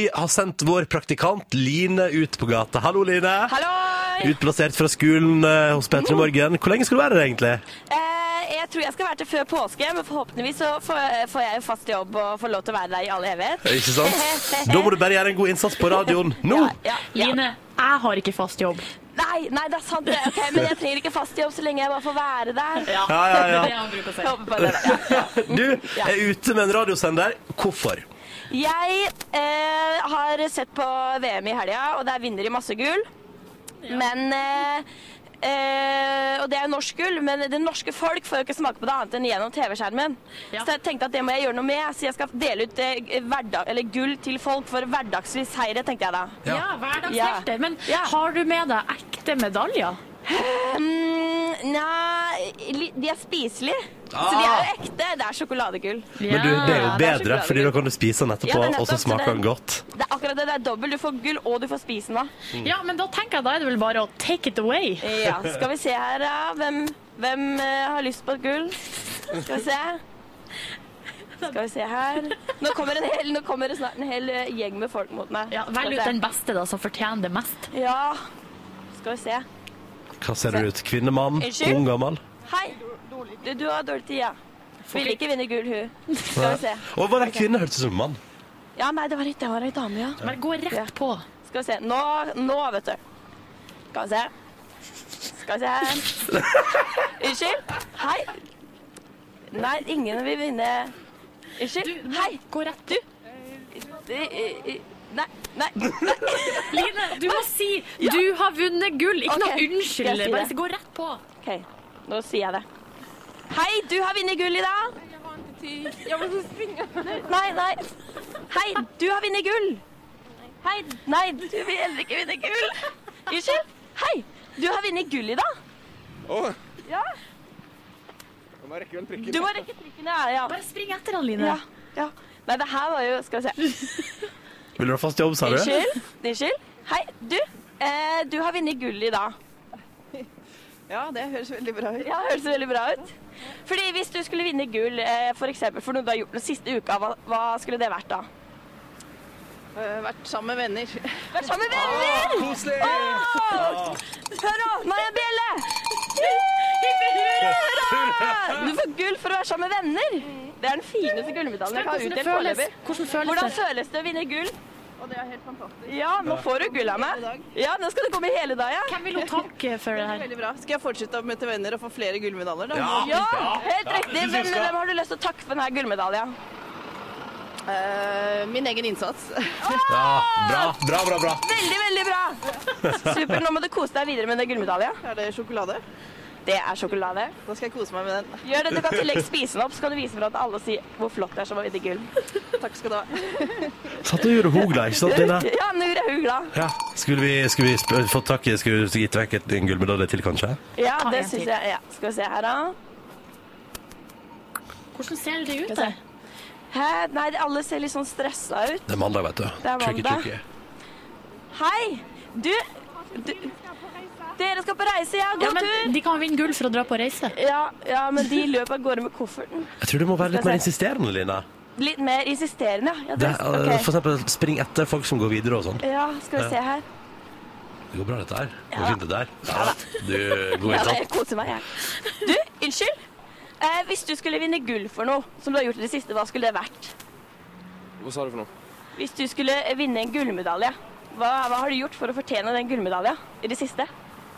har sendt vår praktikant Line ut på gata. Hallo, Line. Hallo! Utplassert fra skolen hos Petter i morgen. Hvor lenge skal du være der, egentlig? Jeg tror jeg skal være til før påske, men forhåpentligvis så får jeg jo fast jobb og får lov til å være der i all evighet. Ikke sant? Da må du bare gjøre en god innsats på radioen nå. Ja. Line, jeg har ikke fast jobb. Nei, det er sant det. Okay, men jeg trenger ikke fast jobb så lenge jeg bare får være der. Ja. Det han bruker å si. Jeg håper på det. Du er ute med en radiosender. Hvorfor? Jeg har sett på VM i helga, og der vinner de masse gull. Men og det er jo norsk gull, men det norske folk får jo ikke smake på det annet enn gjennom TV-skjermen. Så jeg tenkte at det må jeg gjøre noe med, så jeg skal dele ut gull til folk for hverdagslig seire, tenkte jeg da. Ja, hverdagshelter. Men har du med deg ekte medaljer? Nei, de er spiselige. Så de er jo ekte. Det er sjokoladegull. Men du, det er jo bedre, fordi da kan du spise den etterpå, og så smaker den godt. Det er akkurat det, det er dobbelt. Du får gull, og du får spise den da. Ja, men da tenker jeg da er det vel bare å take it away. Ja, skal vi se her da. Hvem har lyst på et gull? Skal vi se. Skal vi se her. Nå kommer det snart en hel gjeng med folk mot meg. Ja, velg ut den beste da, som fortjener det mest. Ja, skal vi se. Hva ser du ut? Kvinnemann? Ung, gammel? Hei, du har dårlig tid, ja. Vil ikke vinne gull, hun. Skal vi se. Og var det en kvinne, hørtes som en mann? Ja, nei, det var en dame, ja. Men gå rett på. Skal vi se. Nå, vet du. Skal vi se. Skal vi se her. Unnskyld? Hei. Nei, ingen vil vinne. Unnskyld? Hei. Gå rett på. Nei. Line, du må si du har vunnet gull. Ikke noe unnskyld. Bare gå rett på. Ok, nå sier jeg det. Hei, du har vunnet gull i dag. Jeg har ikke tid. Jeg må springe. Nei. Hei, du har vunnet gull. Hei, nei, du vil heller ikke vinne gull. Unnskyld? Hei, du har vunnet gull i dag. Ja. Jeg må rekke vel trikken. Du må rekke trikken, ja. Bare spring etter han, Line. Ja. Nei, det her var jo, skal vi se. Vil du ha fast jobb, sa du? Unnskyld. Hei, du har vunnet gull i dag. Ja, det høres veldig bra ut. Ja, det høres veldig bra ut. Fordi hvis du skulle vinne gull, for eksempel, for noe du har gjort den siste uka, hva skulle det vært da? Vært sammen med venner. Vært sammen med venner! Koselig! Hør nå, nå er jeg bjelle! Hurra! Du får gull for å være sammen med venner. Det er den fineste gullmedaljen jeg kan ha utdelt foreløpig. Hvordan føles det å vinne gull? Og det er helt fantastisk. Ja, nå får du gull av meg. Ja, nå skal du komme hele dag, ja. Hvem vil hun takke for det her? Veldig bra. Skal jeg fortsette med til venner og få flere gullmedaljer da? Ja, helt riktig. Hvem har du lyst til å takke for denne gullmedaljen? Min egen innsats. Ja, bra. Veldig bra. Super, nå må du kose deg videre med den gullmedaljen. Er det sjokolade? Det er sjokolade. Da skal jeg kose meg med den. Gjør det, du kan tillegg spise den opp, så kan du vise for at alle sier hvor flott det er som å vinne gull. Takk skal du ha. Satt og gjorde hun glad, ikke sant, Line? Ja, nå gjør hun glad. Ja. Skulle vi fått tak i, skulle du gitt vekk en gullmedalje til, kanskje? Ja, det synes jeg, ja. Skal vi se her da. Hvordan ser det ut der? Hæ? Nei, alle ser litt sånn stresset ut. Det er mandag, vet du. Det er mandag. Tricky. Hei, dere skal på reise, ja, god tur. De kan vinne gull for å dra på reise. Ja, men de løper av gårde med kofferten. Jeg tror du må være litt mer insisterende, Line. Litt mer insisterende, ja. For eksempel spring etter folk som går videre og sånn. Ja, skal vi se her. Det går bra dette her. Går fint det der. Ja, du går ja, innsats. jeg koser meg, jeg. Du, unnskyld. Hvis du skulle vinne gull for noe, som du har gjort i det siste, hva skulle det vært? Hva sa du for noe? Hvis du skulle vinne en gullmedalje, hva har du gjort for å fortjene den gullmedaljen i det siste?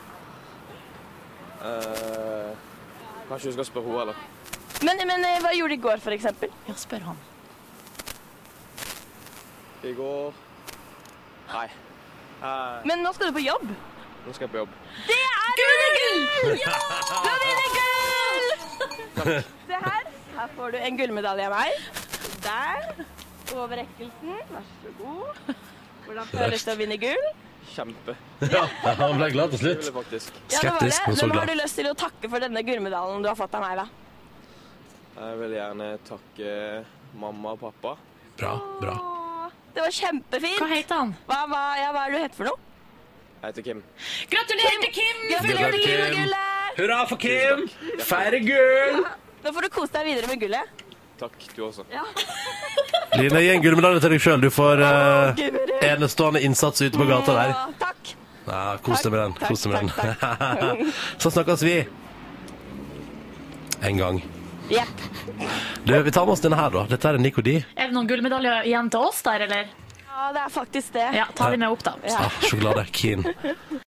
Kanskje du skal spørre henne, eller? Men hva gjorde du i går, for eksempel? Ja, spør han. I går... Nei. Men nå skal du på jobb. Nå skal jeg på jobb. Det er gull! Ja! Du har vunnet gull! Se her. Her får du en gullmedalje av meg. Der. Over rekkelsen. Vær så god. Hvordan føles det å vinne gull? Kjempe. Ja, han ble glad til slutt. Faktisk. Skeptisk, men så Hvem har glad. du lyst til å takke for denne gullmedaljen du har fått av meg, da? Jeg vil gjerne takke mamma og pappa. Bra. Det var kjempefint. Hva heter han? Hva er det du heter for noe? Jeg heter Kim. Gratulerer til Kim! Gratulerer til Kim og gullet! Hurra for Kim! Feire gull! Nå får du kose deg videre med gullet. Takk, du også. Ja. Line, gi en gullmedalje til deg selv. Du får... Gud, enestående innsats ute på gata der. Takk. Ja, kos deg med den. Kos deg med den. Så snakkes vi en gang. Jepp. Du, vi tar med oss denne her da. Dette er en Nico D. Er det noen gullmedaljer igjen til oss der, eller? Ja, det er faktisk det. Ja, ta de med opp da. Sjokolade, keen.